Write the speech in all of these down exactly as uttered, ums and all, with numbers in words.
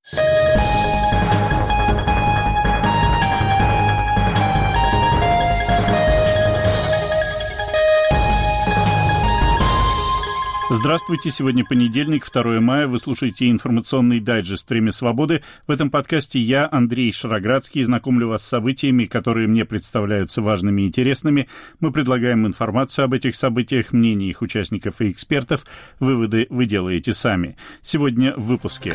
Здравствуйте, сегодня понедельник, второе мая, вы слушаете информационный дайджест «Время свободы». В этом подкасте я, Андрей Шароградский, знакомлю вас с событиями, которые мне представляются важными и интересными. Мы предлагаем информацию об этих событиях, мнения их участников и экспертов. Выводы вы делаете сами. Сегодня в выпуске.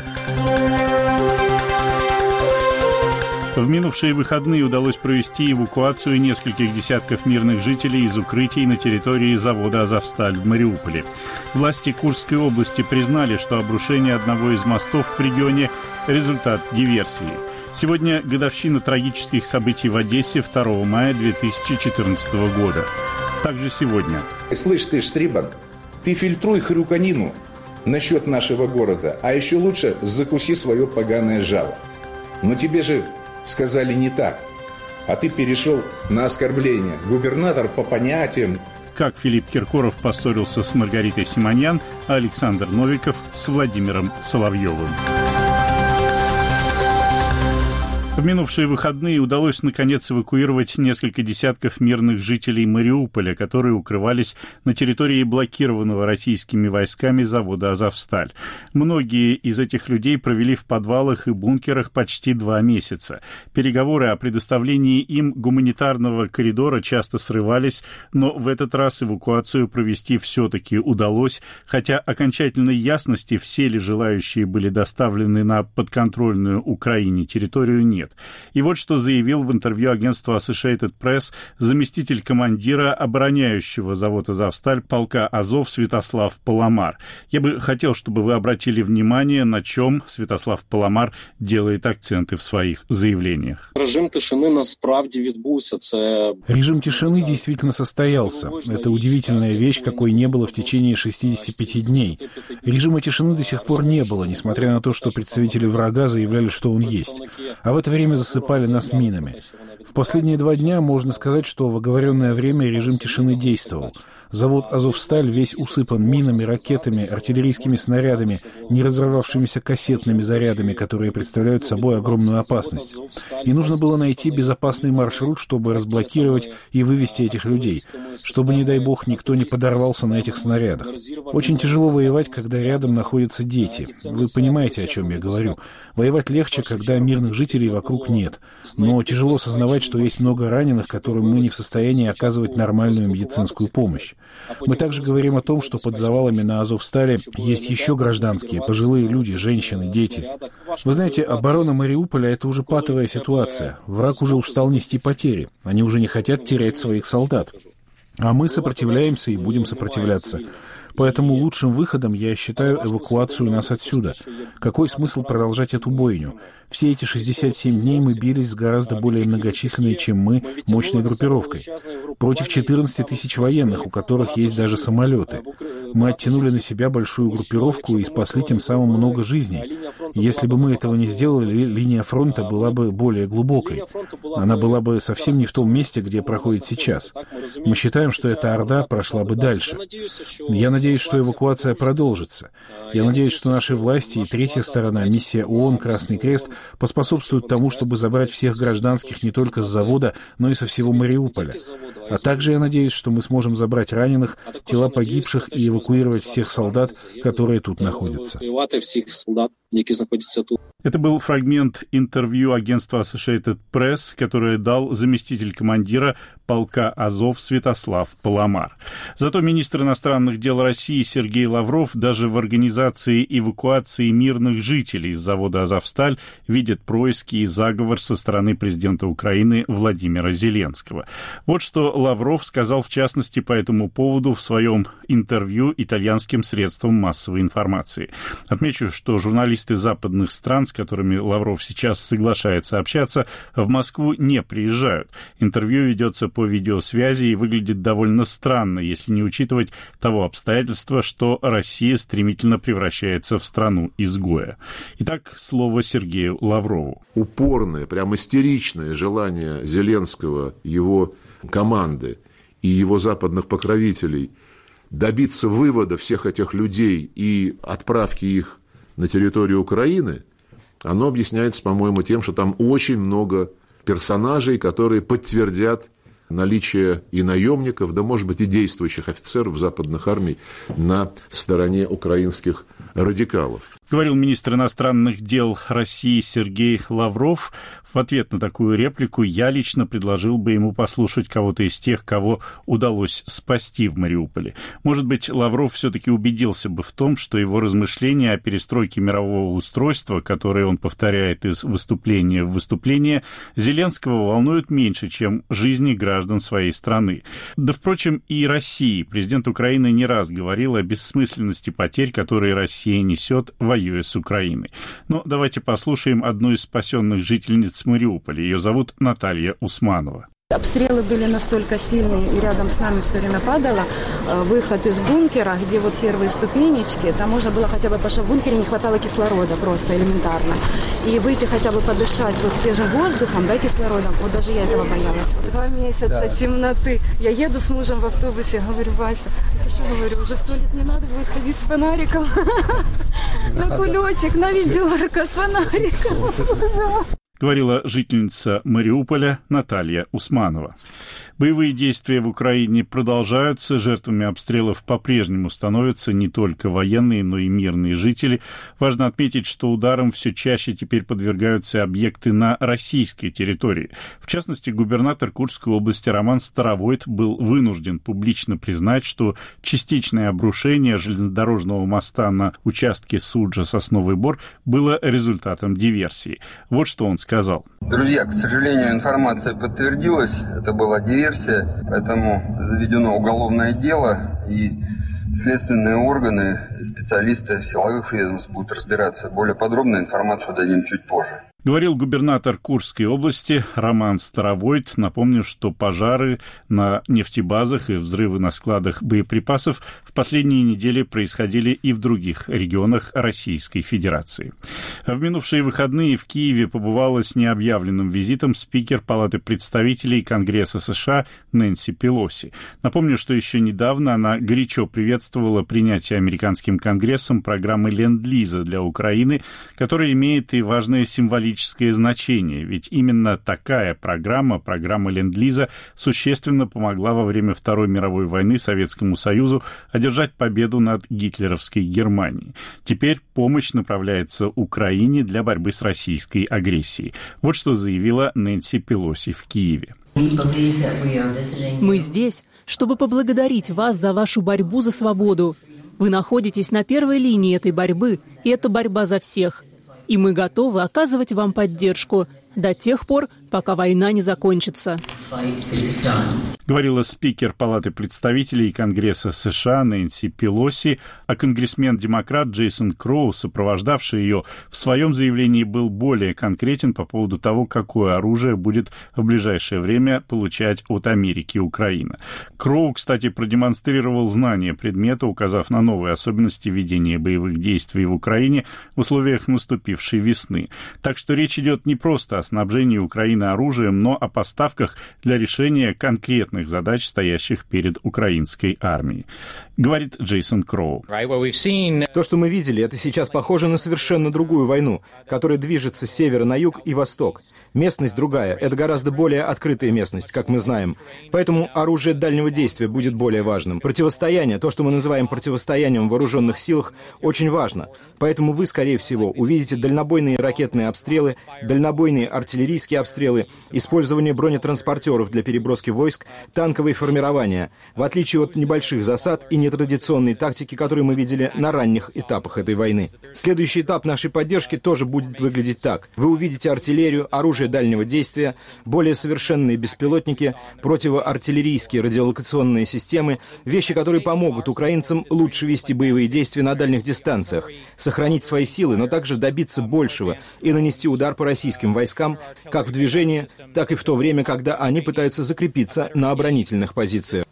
В минувшие выходные удалось провести эвакуацию нескольких десятков мирных жителей из укрытий на территории завода «Азовсталь» в Мариуполе. Власти Курской области признали, что обрушение одного из мостов в регионе – результат диверсии. Сегодня годовщина трагических событий в Одессе второго мая две тысячи четырнадцатого года. Также сегодня. Слышь ты, Штрибан, ты фильтруй хрюканину насчет нашего города, а еще лучше закуси свое поганое жало. Но тебе же сказали не так, а ты перешел на оскорбление. Губернатор по понятиям. Как Филипп Киркоров поссорился с Маргаритой Симоньян, а Александр Новиков с Владимиром Соловьевым. В минувшие выходные удалось, наконец, эвакуировать несколько десятков мирных жителей Мариуполя, которые укрывались на территории блокированного российскими войсками завода «Азовсталь». Многие из этих людей провели в подвалах и бункерах почти два месяца. Переговоры о предоставлении им гуманитарного коридора часто срывались, но в этот раз эвакуацию провести все-таки удалось, хотя окончательной ясности, все ли желающие были доставлены на подконтрольную Украине территорию, нет. И вот что заявил в интервью агентству Associated Press заместитель командира обороняющего завод «Азовсталь» полка Азов Святослав Паламар. Я бы хотел, чтобы вы обратили внимание, на чем Святослав Паламар делает акценты в своих заявлениях. Режим тишины насправді відбувся. Це... Режим тишины действительно состоялся. Это удивительная вещь, какой не было в течение шестидесяти пяти дней. Режима тишины до сих пор не было, несмотря на то, что представители врага заявляли, что он есть. А в это время засыпали нас минами. В последние два дня можно сказать, что в оговоренное время режим тишины действовал. Завод «Азовсталь» весь усыпан минами, ракетами, артиллерийскими снарядами, не разорвавшимися кассетными зарядами, которые представляют собой огромную опасность. И нужно было найти безопасный маршрут, чтобы разблокировать и вывести этих людей, чтобы, не дай бог, никто не подорвался на этих снарядах. Очень тяжело воевать, когда рядом находятся дети. Вы понимаете, о чем я говорю. Воевать легче, когда мирных жителей вокруг нет. Но тяжело сознавать, что есть много раненых, которым мы не в состоянии оказывать нормальную медицинскую помощь. Мы также говорим о том, что под завалами на Азовстале есть еще гражданские, пожилые люди, женщины, дети. Вы знаете, оборона Мариуполя — это уже патовая ситуация. Враг уже устал нести потери. Они уже не хотят терять своих солдат. А мы сопротивляемся и будем сопротивляться. Поэтому лучшим выходом я считаю эвакуацию нас отсюда. Какой смысл продолжать эту бойню? Все эти шестьдесят семь дней мы бились с гораздо более многочисленной, чем мы, мощной группировкой. Против четырнадцати тысяч военных, у которых есть даже самолеты. Мы оттянули на себя большую группировку и спасли тем самым много жизней. Если бы мы этого не сделали, линия фронта была бы более глубокой. Она была бы совсем не в том месте, где проходит сейчас. Мы считаем, что эта орда прошла бы дальше. Я надеюсь, что эвакуация продолжится. Я надеюсь, что наши власти и третья сторона, миссия ООН, Красный Крест, поспособствуют тому, чтобы забрать всех гражданских не только с завода, но и со всего Мариуполя. А также я надеюсь, что мы сможем забрать раненых, тела погибших и эвакуировать всех солдат, которые тут находятся. Это был фрагмент интервью агентства Associated Press, которое дал заместитель командира полка Азов Святослав Паламар. Зато министр иностранных дел России Сергей Лавров даже в организации эвакуации мирных жителей из завода «Азовсталь» видит происки и заговор со стороны президента Украины Владимира Зеленского. Вот что Лавров сказал в частности по этому поводу в своем интервью итальянским средствам массовой информации. Отмечу, что журналисты западных стран, с которыми Лавров сейчас соглашается общаться, в Москву не приезжают. Интервью ведется по видеосвязи и выглядит довольно странно, если не учитывать того обстоятельства, что Россия стремительно превращается в страну-изгоя. Итак, слово Сергею Лаврову. Упорное, прям истеричное желание Зеленского, его команды и его западных покровителей добиться вывода всех этих людей и отправки их на территорию Украины, оно объясняется, по-моему, тем, что там очень много персонажей, которые подтвердят наличие и наемников, да, может быть, и действующих офицеров западных армий на стороне украинских радикалов. Говорил министр иностранных дел России Сергей Лавров. В ответ на такую реплику я лично предложил бы ему послушать кого-то из тех, кого удалось спасти в Мариуполе. Может быть, Лавров все-таки убедился бы в том, что его размышления о перестройке мирового устройства, которые он повторяет из выступления в выступление, Зеленского волнуют меньше, чем жизни граждан своей страны. Да, впрочем, и России. Президент Украины не раз говорил о бессмысленности потерь, которые Россия несет, воюя с Украиной. Но давайте послушаем одну из спасенных жительниц Мариуполя. Ее зовут Наталья Усманова. Обстрелы были настолько сильные, и рядом с нами все время падало. Выход из бункера, где вот первые ступенечки, там можно было хотя бы, потому что в бункере не хватало кислорода просто элементарно. И выйти хотя бы подышать вот свежим воздухом, да, кислородом, вот даже я этого боялась. Два месяца да. темноты. Я еду с мужем в автобусе, говорю: Вася, ты что, говорю, уже в туалет не надо будет ходить с фонариком? На кулечек, на ведерко с фонариком. Говорила жительница Мариуполя Наталья Усманова. Боевые действия в Украине продолжаются. Жертвами обстрелов по-прежнему становятся не только военные, но и мирные жители. Важно отметить, что ударам все чаще теперь подвергаются объекты на российской территории. В частности, губернатор Курской области Роман Старовойт был вынужден публично признать, что частичное обрушение железнодорожного моста на участке Суджа-Сосновый Бор было результатом диверсии. Вот что он сказал. Друзья, к сожалению, информация подтвердилась. Это была диверсия. Поэтому заведено уголовное дело, и следственные органы, специалисты силовых ведомств будут разбираться. Более подробную информацию дадим чуть позже. Говорил губернатор Курской области Роман Старовойт. Напомню, что пожары на нефтебазах и взрывы на складах боеприпасов в последние недели происходили и в других регионах Российской Федерации. В минувшие выходные в Киеве побывала с необъявленным визитом спикер Палаты представителей Конгресса США Нэнси Пелоси. Напомню, что еще недавно она горячо приветствовала принятие американским Конгрессом программы Ленд-Лиза для Украины, которая имеет и важное символическое значение, ведь именно такая программа, программа Ленд-Лиза, существенно помогла во время Второй мировой войны Советскому Союзу одержать победу над гитлеровской Германией. Теперь помощь направляется Украине для борьбы с российской агрессией. Вот что заявила Нэнси Пелоси в Киеве. Мы здесь, чтобы поблагодарить вас за вашу борьбу за свободу. Вы находитесь на первой линии этой борьбы, и это борьба за всех. И мы готовы оказывать вам поддержку до тех пор, пока война не закончится. Говорила спикер Палаты представителей Конгресса США Нэнси Пелоси, а конгрессмен-демократ Джейсон Кроу, сопровождавший ее, в своем заявлении был более конкретен по поводу того, какое оружие будет в ближайшее время получать от Америки Украина. Кроу, кстати, продемонстрировал знание предмета, указав на новые особенности ведения боевых действий в Украине в условиях наступившей весны. Так что речь идет не просто о снабжении Украины оружием, но о поставках для решения конкретных задач, стоящих перед украинской армией. Говорит Джейсон Кроу. То, что мы видели, это сейчас похоже на совершенно другую войну, которая движется с севера на юг и восток. Местность другая, это гораздо более открытая местность, как мы знаем. Поэтому оружие дальнего действия будет более важным. Противостояние, то, что мы называем противостоянием в вооруженных силах, очень важно. Поэтому вы, скорее всего, увидите дальнобойные ракетные обстрелы, дальнобойные артиллерийские обстрелы, использование бронетранспортеров для переброски войск, танковые формирования, в отличие от небольших засад и нетрадиционной тактики, которые мы видели на ранних этапах этой войны. Следующий этап нашей поддержки тоже будет выглядеть так. Вы увидите артиллерию, оружие дальнего действия, более совершенные беспилотники, противоартиллерийские радиолокационные системы, вещи, которые помогут украинцам лучше вести боевые действия на дальних дистанциях, сохранить свои силы, но также добиться большего и нанести удар по российским войскам как в движении, так и в то время, когда они пытаются закрепиться на оборонительных позициях.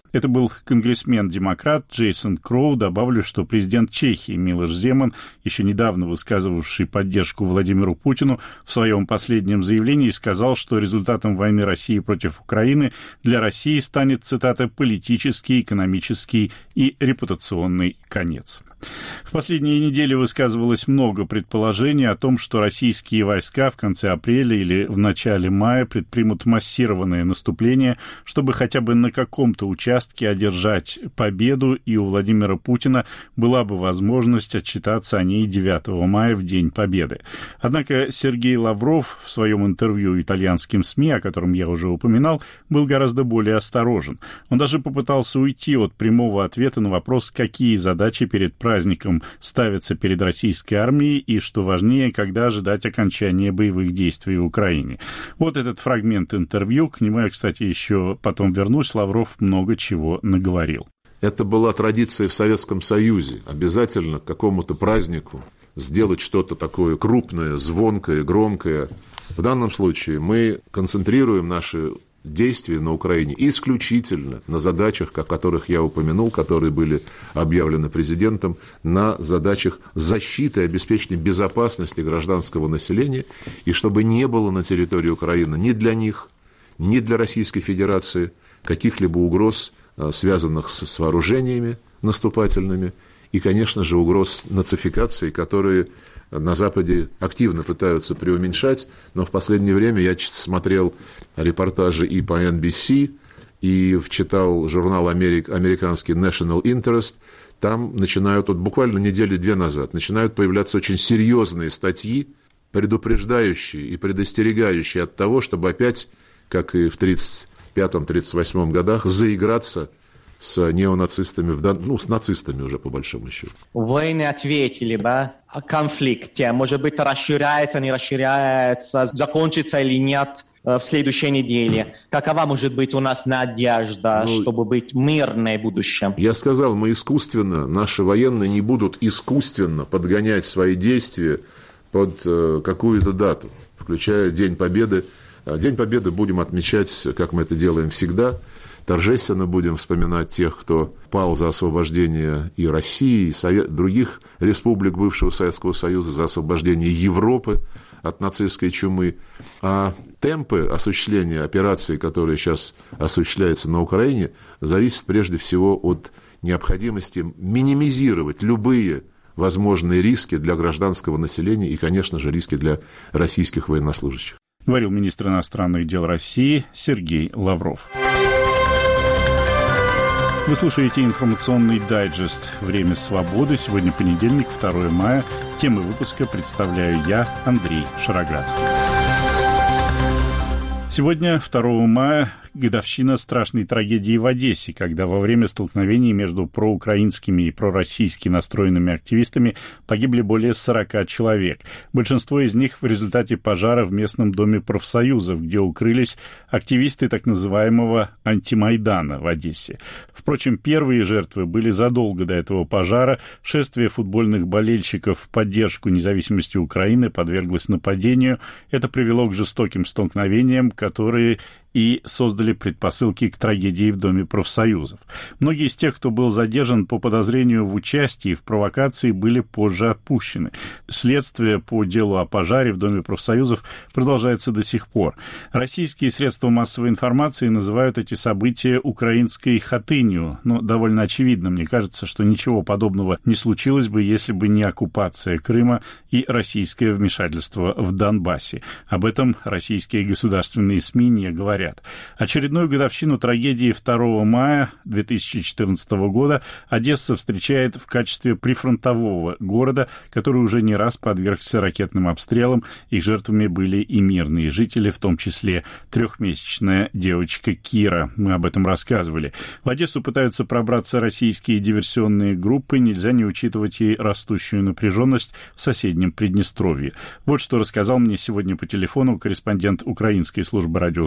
Это был конгрессмен-демократ Джейсон Кроу. Добавлю, что президент Чехии Милош Земан, еще недавно высказывавший поддержку Владимиру Путину, в своем последнем заявлении сказал, что результатом войны России против Украины для России станет, цитата, «политический, экономический и репутационный конец». В последние недели высказывалось много предположений о том, что российские войска в конце апреля или в начале мая предпримут массированное наступление, чтобы хотя бы на каком-то участке одержать победу, и у Владимира Путина была бы возможность отчитаться о ней девятого мая в День Победы. Однако Сергей Лавров в своем интервью итальянским СМИ, о котором я уже упоминал, был гораздо более осторожен. Он даже попытался уйти от прямого ответа на вопрос, какие задачи перед праздником ставятся перед российской армией и, что важнее, когда ожидать окончания боевых действий в Украине. Вот этот фрагмент интервью, к нему я, кстати, еще потом вернусь, Лавров много чего наговорил. Это была традиция в Советском Союзе. Обязательно к какому-то празднику сделать что-то такое крупное, звонкое, громкое. В данном случае мы концентрируем наши действия на Украине исключительно на задачах, о которых я упомянул, которые были объявлены президентом, на задачах защиты и обеспечения безопасности гражданского населения, и чтобы не было на территории Украины ни для них, ни для Российской Федерации каких-либо угроз, связанных с вооружениями наступательными, и, конечно же, угроз нацификации, которые на Западе активно пытаются преуменьшать, но в последнее время я смотрел репортажи и по эн би си, и читал журнал Америк, американский National Interest. Там начинают, вот буквально недели две назад, начинают появляться очень серьезные статьи, предупреждающие и предостерегающие от того, чтобы опять, как и в тридцать пятом — тридцать восьмом годах, заиграться с неонацистами, ну, с нацистами уже, по большому счету. Вы не ответили бы о конфликте. Может быть, расширяется, не расширяется, закончится или нет в следующей неделе. Какова может быть у нас надежда, ну, чтобы быть мирное будущее? Я сказал, мы искусственно, наши военные не будут искусственно подгонять свои действия под э, какую-то дату, включая День Победы. День Победы будем отмечать, как мы это делаем всегда. Торжественно будем вспоминать тех, кто пал за освобождение и России, и Совет... других республик бывшего Советского Союза, за освобождение Европы от нацистской чумы. А темпы осуществления операции, которые сейчас осуществляются на Украине, зависят прежде всего от необходимости минимизировать любые возможные риски для гражданского населения и, конечно же, риски для российских военнослужащих. Говорил министр иностранных дел России Сергей Лавров. Вы слушаете информационный дайджест «Время свободы». Сегодня понедельник, второе мая. Темы выпуска представляю я, Андрей Шароградский. Сегодня, второго мая, годовщина страшной трагедии в Одессе, когда во время столкновений между проукраинскими и пророссийски настроенными активистами погибли более сорока человек. Большинство из них в результате пожара в местном доме профсоюзов, где укрылись активисты так называемого антимайдана в Одессе. Впрочем, первые жертвы были задолго до этого пожара. Шествие футбольных болельщиков в поддержку независимости Украины подверглось нападению. Это привело к жестоким столкновениям, которые и создали предпосылки к трагедии в Доме профсоюзов. Многие из тех, кто был задержан по подозрению в участии в провокации, были позже отпущены. Следствие по делу о пожаре в Доме профсоюзов продолжается до сих пор. Российские средства массовой информации называют эти события украинской хатынью, но довольно очевидно, мне кажется, что ничего подобного не случилось бы, если бы не оккупация Крыма и российское вмешательство в Донбассе. Об этом российские государственные СМИ не говорят. Очередную годовщину трагедии второго мая две тысячи четырнадцатого года Одесса встречает в качестве прифронтового города, который уже не раз подвергся ракетным обстрелам. Их жертвами были и мирные жители, в том числе трехмесячная девочка Кира. Мы об этом рассказывали. В Одессу пытаются пробраться российские диверсионные группы. Нельзя не учитывать и растущую напряженность в соседнем Приднестровье. Вот что рассказал мне сегодня по телефону корреспондент Украинской службы радио «Свобода»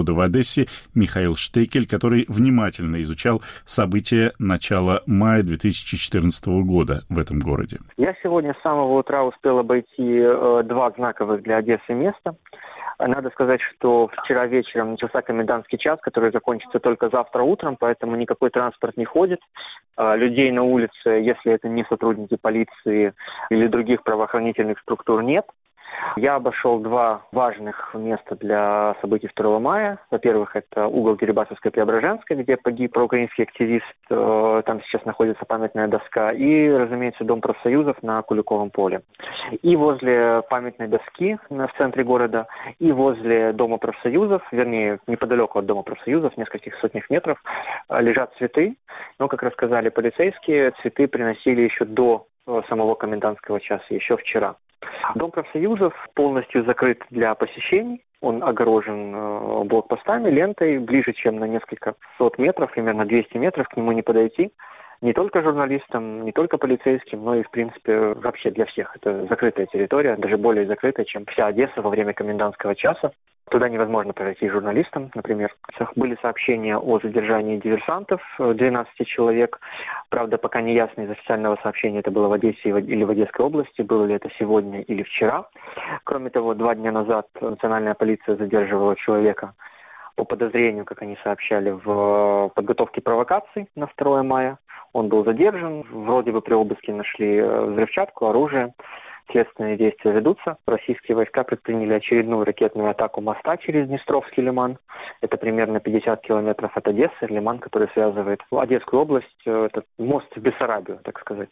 завода в Одессе Михаил Штекель, который внимательно изучал события начала мая две тысячи четырнадцатого года в этом городе. Я сегодня с самого утра успел обойти э, два знаковых для Одессы места. Надо сказать, что вчера вечером начался комендантский час, который закончится только завтра утром, поэтому никакой транспорт не ходит. Людей на улице, если это не сотрудники полиции или других правоохранительных структур, нет. Я обошел два важных места для событий второго мая. Во-первых, это угол Дерибасовской-Преображенской, где погиб проукраинский активист. Там сейчас находится памятная доска. И, разумеется, Дом профсоюзов на Куликовом поле. И возле памятной доски в центре города, и возле Дома профсоюзов, вернее, неподалеку от Дома профсоюзов, в нескольких сотнях метров, лежат цветы. Но, как рассказали полицейские, цветы приносили еще до самого комендантского часа, еще вчера. Дом профсоюзов полностью закрыт для посещений. Он огорожен э, блокпостами, лентой, ближе, чем на несколько сот метров, примерно двести метров, к нему не подойти. Не только журналистам, не только полицейским, но и, в принципе, вообще для всех. Это закрытая территория, даже более закрытая, чем вся Одесса во время комендантского часа. Туда невозможно пройти журналистам, например. Были сообщения о задержании диверсантов, двенадцати человек. Правда, пока не ясно из официального сообщения, это было в Одессе или в Одесской области, было ли это сегодня или вчера. Кроме того, два дня назад национальная полиция задерживала человека по подозрению, как они сообщали, в подготовке провокаций на второе мая. Он был задержан, вроде бы при обыске нашли взрывчатку, оружие. Следственные действия ведутся. Российские войска предприняли очередную ракетную атаку моста через Днестровский лиман. Это примерно пятьдесят километров от Одессы. Лиман, который связывает Одесскую область, этот мост в Бессарабию, так сказать.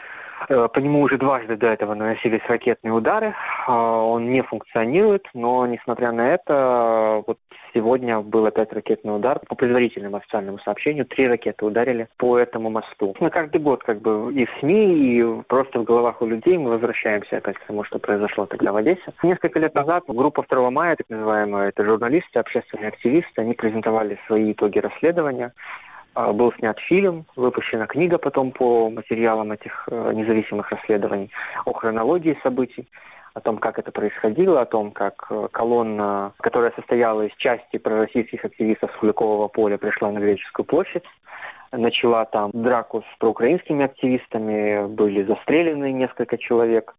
По нему уже дважды до этого наносились ракетные удары. Он не функционирует, но, несмотря на это, вот сегодня был опять ракетный удар. По предварительному официальному сообщению, три ракеты ударили по этому мосту. На каждый год как бы и в СМИ, и просто в головах у людей мы возвращаемся опять к тому, что произошло тогда в Одессе. Несколько лет назад группа второго мая, так называемая, это журналисты, общественные активисты, они презентовали свои итоги расследования. Был снят фильм, выпущена книга потом по материалам этих независимых расследований о хронологии событий, о том, как это происходило, о том, как колонна, которая состояла из части пророссийских активистов с Куликового поля, пришла на Греческую площадь, начала там драку с проукраинскими активистами, были застрелены несколько человек,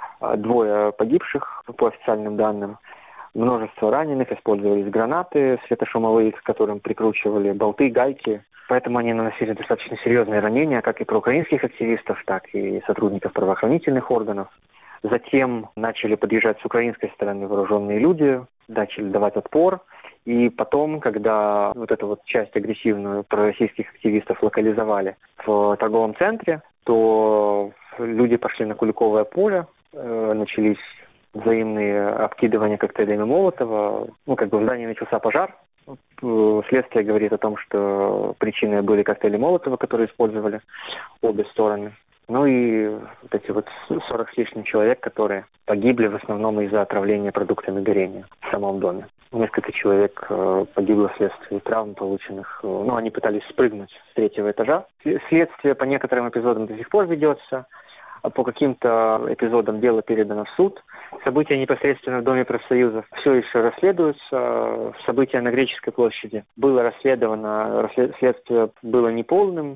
двое погибших по официальным данным. Множество раненых, использовались гранаты светошумовые, к которым прикручивали болты, гайки. Поэтому они наносили достаточно серьезные ранения, как и проукраинских активистов, так и сотрудников правоохранительных органов. Затем начали подъезжать с украинской стороны вооруженные люди, начали давать отпор. И потом, когда вот эту вот часть агрессивную пророссийских активистов локализовали в торговом центре, то люди пошли на Куликовое поле, э, начались взаимные обкидывания коктейлями Молотова. Ну, как бы в здании начался пожар. Следствие говорит о том, что причиной были коктейли Молотова, которые использовали обе стороны. Ну и вот эти вот сорок с лишним человек, которые погибли в основном из-за отравления продуктами горения в самом доме. Несколько человек погибло вследствие травм, полученных. Ну, они пытались спрыгнуть с третьего этажа. Следствие по некоторым эпизодам до сих пор ведется. По каким-то эпизодам дело передано в суд. События непосредственно в Доме профсоюзов все еще расследуются. События на Греческой площади было расследовано, следствие было неполным.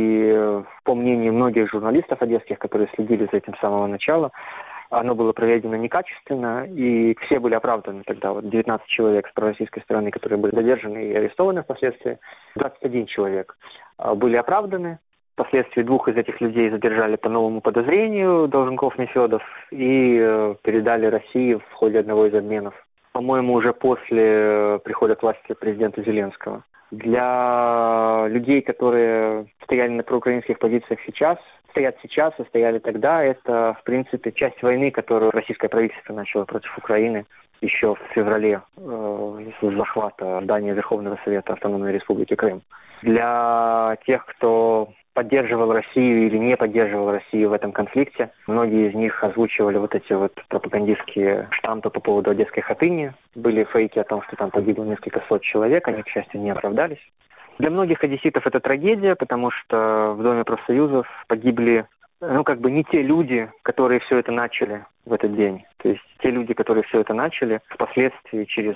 И по мнению многих журналистов одесских, которые следили за этим с самого начала, оно было проведено некачественно, и все были оправданы тогда. Вот девятнадцать человек с пророссийской стороны, которые были задержаны и арестованы впоследствии, двадцать один человек были оправданы. Впоследствии двух из этих людей задержали по новому подозрению, Долженков-Нефедов, и э, передали России в ходе одного из обменов. По-моему, уже после прихода к власти президента Зеленского. Для людей, которые стояли на проукраинских позициях сейчас, стоят сейчас и стояли тогда, это, в принципе, часть войны, которую российское правительство начало против Украины еще в феврале э, с захвата здания Верховного Совета Автономной Республики Крым. Для тех, кто поддерживал Россию или не поддерживал Россию в этом конфликте. Многие из них озвучивали вот эти вот пропагандистские штампы по поводу Одесской Хатыни. Были фейки о том, что там погибло несколько сот человек, они, к счастью, не оправдались. Для многих одесситов это трагедия, потому что в Доме профсоюзов погибли, ну, как бы не те люди, которые все это начали в этот день. То есть те люди, которые все это начали, впоследствии через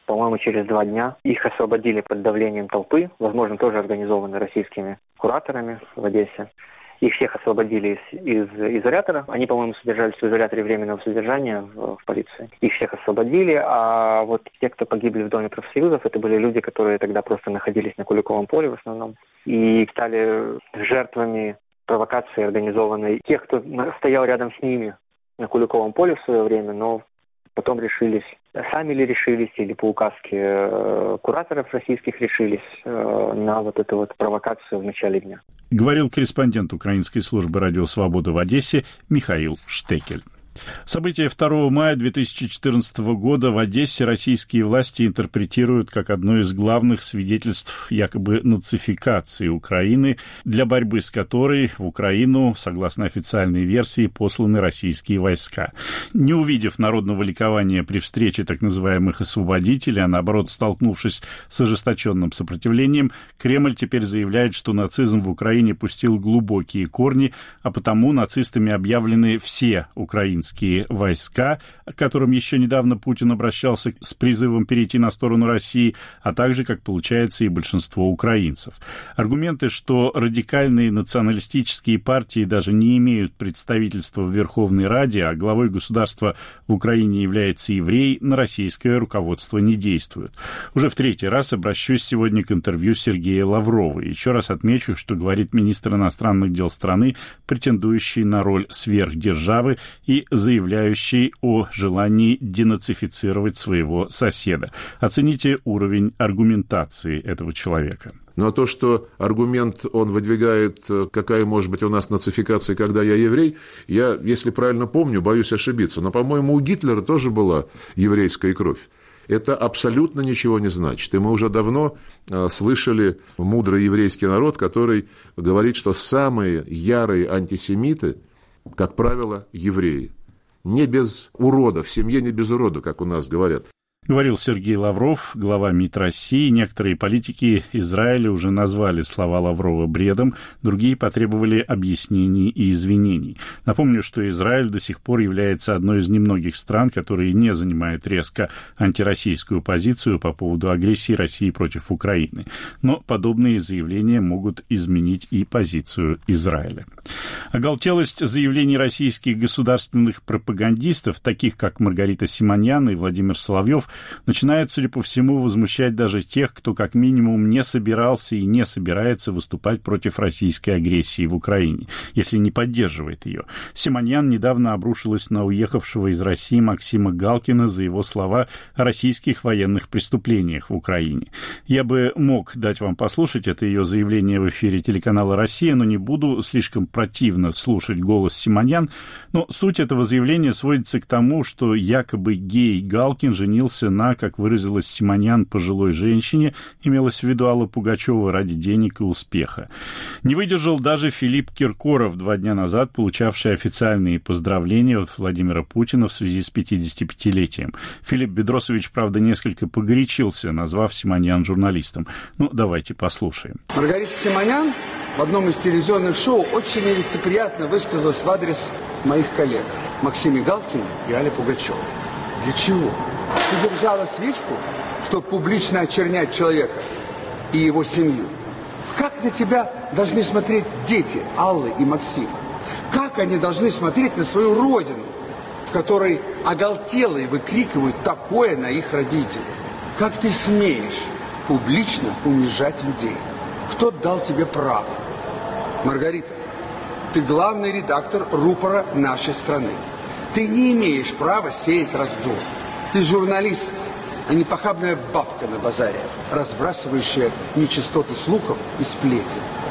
по-моему, через два дня. Их освободили под давлением толпы, возможно, тоже организованной российскими кураторами в Одессе. Их всех освободили из, из изолятора. Они, по-моему, содержались в изоляторе временного содержания в, в полиции. Их всех освободили, а вот те, кто погибли в Доме профсоюзов, это были люди, которые тогда просто находились на Куликовом поле в основном. И стали жертвами провокации, организованной тех, кто стоял рядом с ними на Куликовом поле в свое время, но потом решились, сами ли решились, или по указке э, кураторов российских решились э, на вот эту вот провокацию в начале дня. Говорил корреспондент Украинской службы «Радио Свобода» в Одессе Михаил Штекель. События второго мая две тысячи четырнадцатого года в Одессе российские власти интерпретируют как одно из главных свидетельств якобы нацификации Украины, для борьбы с которой в Украину, согласно официальной версии, посланы российские войска. Не увидев народного ликования при встрече так называемых освободителей, а наоборот столкнувшись с ожесточенным сопротивлением, Кремль теперь заявляет, что нацизм в Украине пустил глубокие корни, а потому нацистами объявлены все украинцы войска, к которым еще недавно Путин обращался с призывом перейти на сторону России, а также, как получается, и большинство украинцев. Аргументы, что радикальные националистические партии даже не имеют представительства в Верховной Раде, а главой государства в Украине является еврей, на российское руководство не действуют. Уже в третий раз обращусь сегодня к интервью Сергея Лаврова. Еще раз отмечу, что говорит министр иностранных дел страны, претендующий на роль сверхдержавы и заявляющий о желании денацифицировать своего соседа. Оцените уровень аргументации этого человека. Но то, что аргумент он выдвигает, какая может быть у нас нацификация, когда я еврей, я, если правильно помню, боюсь ошибиться. Но, по-моему, у Гитлера тоже была еврейская кровь. Это абсолютно ничего не значит. И мы уже давно э, слышали мудрый еврейский народ, который говорит, что самые ярые антисемиты, как правило, евреи. Не без урода, в семье не без урода, как у нас говорят. Говорил Сергей Лавров, глава МИД России. Некоторые политики Израиля уже назвали слова Лаврова бредом, другие потребовали объяснений и извинений. Напомню, что Израиль до сих пор является одной из немногих стран, которые не занимают резко антироссийскую позицию по поводу агрессии России против Украины. Но подобные заявления могут изменить и позицию Израиля. Оголтелость заявлений российских государственных пропагандистов, таких как Маргарита Симоньян и Владимир Соловьев, начинает, судя по всему, возмущать даже тех, кто как минимум не собирался и не собирается выступать против российской агрессии в Украине, если не поддерживает ее. Симоньян недавно обрушилась на уехавшего из России Максима Галкина за его слова о российских военных преступлениях в Украине. Я бы мог дать вам послушать это ее заявление в эфире телеканала «Россия», но не буду, слишком противно слушать голос Симоньян, но суть этого заявления сводится к тому, что якобы гей Галкин женился на, как выразилась Симоньян, пожилой женщине, имелось в виду Алла Пугачева, ради денег и успеха. Не выдержал даже Филипп Киркоров, два дня назад получавший официальные поздравления от Владимира Путина в связи с пятидесятипятилетием. Филипп Бедросович, правда, несколько погорячился, назвав Симоньян журналистом. Ну, давайте послушаем. Маргарита Симоньян в одном из телевизионных шоу очень нелицеприятно высказалась в адрес моих коллег Максиме Галкине и Алле Пугачевой. Для чего? Ты держала свечку, чтобы публично очернять человека и его семью. Как на тебя должны смотреть дети Аллы и Максима? Как они должны смотреть на свою родину, в которой оголтелые выкрикивают такое на их родителей? Как ты смеешь публично унижать людей? Кто дал тебе право? Маргарита, ты главный редактор рупора нашей страны. Ты не имеешь права сеять раздор. Ты журналист, а не похабная бабка на базаре, разбрасывающая нечистоты слухов и сплетен.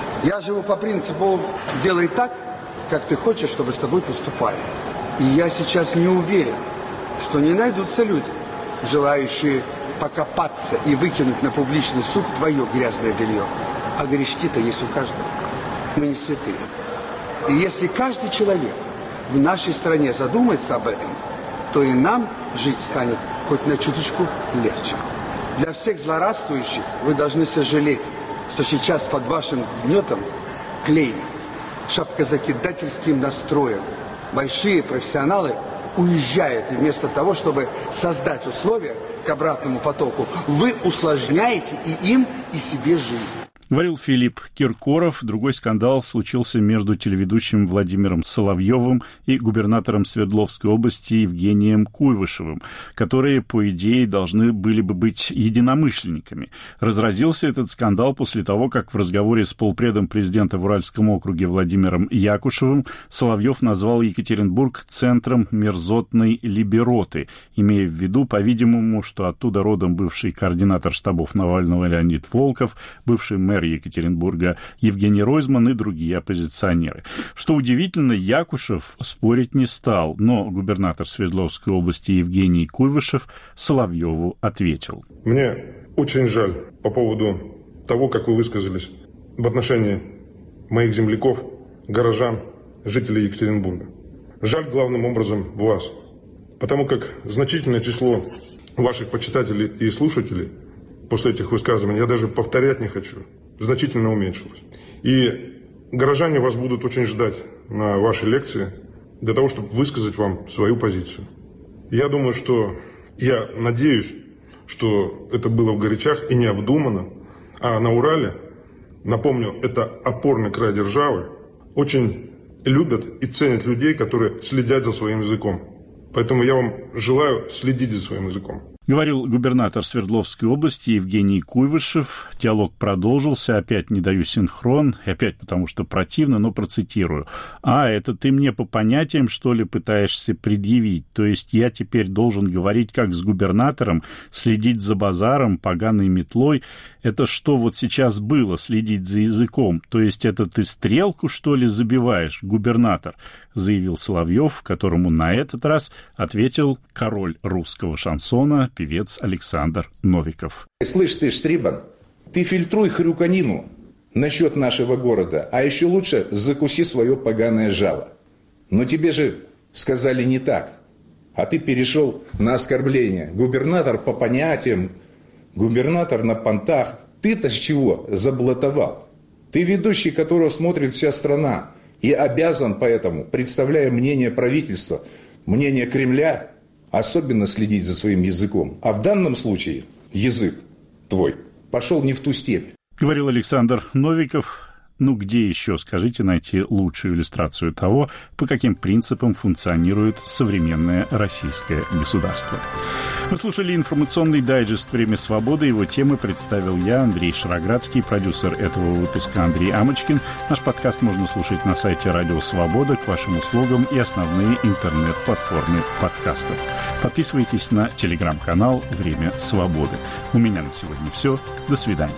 Я живу по принципу «делай так, как ты хочешь, чтобы с тобой поступали». И я сейчас не уверен, что не найдутся люди, желающие покопаться и выкинуть на публичный суд твое грязное белье. А грешки-то есть у каждого. Мы не святые. И если каждый человек в нашей стране задумается об этом, то и нам жить станет хоть на чуточку легче. Для всех злорадствующих вы должны сожалеть, что сейчас под вашим гнетом клейм, шапкозакидательским настроем большие профессионалы уезжает, и вместо того, чтобы создать условия к обратному потоку, вы усложняете и им, и себе жизнь. Говорил Филипп Киркоров. Другой скандал случился между телеведущим Владимиром Соловьевым и губернатором Свердловской области Евгением Куйвышевым, которые, по идее, должны были бы быть единомышленниками. Разразился этот скандал после того, как в разговоре с полпредом президента в Уральском округе Владимиром Якушевым Соловьев назвал Екатеринбург центром мерзотной либероты, имея в виду, по-видимому, что оттуда родом бывший координатор штабов Навального Леонид Волков, бывший мэр Екатеринбурга Евгений Ройзман и другие оппозиционеры. Что удивительно, Якушев спорить не стал, но губернатор Свердловской области Евгений Куйвышев Соловьеву ответил. Мне очень жаль по поводу того, как вы высказались в отношении моих земляков, горожан, жителей Екатеринбурга. Жаль главным образом вас, потому как значительное число ваших почитателей и слушателей после этих высказываний, я даже повторять не хочу, значительно уменьшилось. И горожане вас будут очень ждать на вашей лекции для того, чтобы высказать вам свою позицию. Я думаю, что, я надеюсь, что это было в горячах и необдуманно, а на Урале, напомню, это опорный край державы, очень любят и ценят людей, которые следят за своим языком. Поэтому я вам желаю следить за своим языком. Говорил губернатор Свердловской области Евгений Куйвышев. Диалог продолжился. Опять не даю синхрон. И опять потому, что противно, но процитирую. «А, это ты мне по понятиям, что ли, пытаешься предъявить? То есть я теперь должен говорить, как с губернатором, следить за базаром, поганой метлой? Это что вот сейчас было, следить за языком? То есть это ты стрелку, что ли, забиваешь, губернатор?» заявил Соловьев, которому на этот раз ответил король русского шансона, певец Александр Новиков. Слышь ты, Штрибан, ты фильтруй хрюканину насчет нашего города, а еще лучше закуси свое поганое жало. Но тебе же сказали не так, а ты перешел на оскорбление. Губернатор по понятиям, губернатор на понтах. Ты-то с чего заблатовал? Ты ведущий, которого смотрит вся страна, и обязан поэтому, представляя мнение правительства, мнение Кремля, особенно следить за своим языком. А в данном случае язык твой пошел не в ту степь. Говорил Александр Новиков. Ну, где еще, скажите, найти лучшую иллюстрацию того, по каким принципам функционирует современное российское государство? Вы слушали информационный дайджест «Время свободы». Его темы представил я, Андрей Шароградский, продюсер этого выпуска Андрей Амочкин. Наш подкаст можно слушать на сайте «Радио Свобода», к вашим услугам и основные интернет-платформы подкастов. Подписывайтесь на телеграм-канал «Время свободы». У меня на сегодня все. До свидания.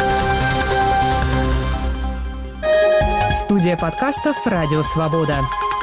Студия подкастов «Радио Свобода».